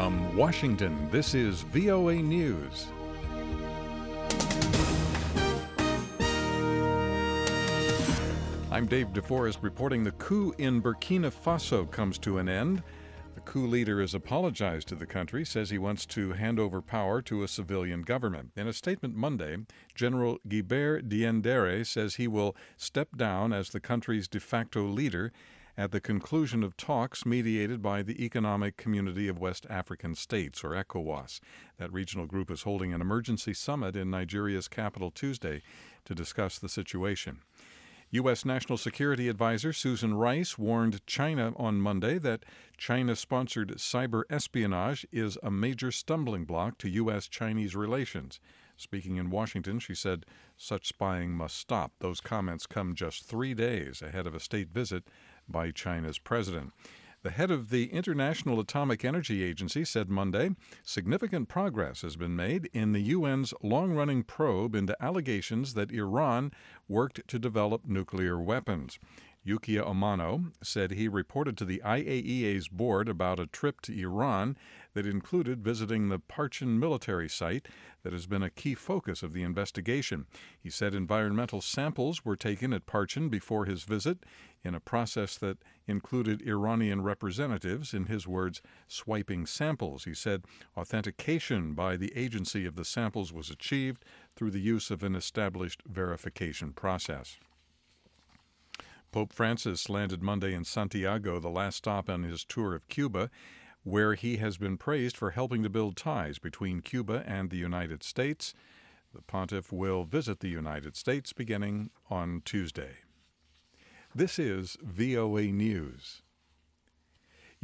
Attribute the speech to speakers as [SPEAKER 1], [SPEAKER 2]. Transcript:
[SPEAKER 1] From Washington, this is VOA News. I'm Dave DeForest reporting the coup in Burkina Faso comes to an end. The coup leader has apologized to the country, says he wants to hand over power to a civilian government. In a statement Monday, General Guibert Diendéré says he will step down as the country's de facto leader at the conclusion of talks mediated by the Economic Community of West African States, or ECOWAS. That regional group is holding an emergency summit in Nigeria's capital Tuesday to discuss the situation. U.S. National Security Advisor Susan Rice warned China on Monday that China-sponsored cyber espionage is a major stumbling block to U.S.-Chinese relations. Speaking in Washington, she said such spying must stop. Those comments come just 3 days ahead of a state visit by China's president. The head of the International Atomic Energy Agency said Monday significant progress has been made in the UN's long-running probe into allegations that Iran worked to develop nuclear weapons. Yukiya Amano said he reported to the IAEA's board about a trip to Iran that included visiting the Parchin military site that has been a key focus of the investigation. He said environmental samples were taken at Parchin before his visit in a process that included Iranian representatives, in his words, swiping samples. He said authentication by the agency of the samples was achieved through the use of an established verification process. Pope Francis landed Monday in Santiago, the last stop on his tour of Cuba, where he has been praised for helping to build ties between Cuba and the United States. The pontiff will visit the United States beginning on Tuesday. This is VOA News.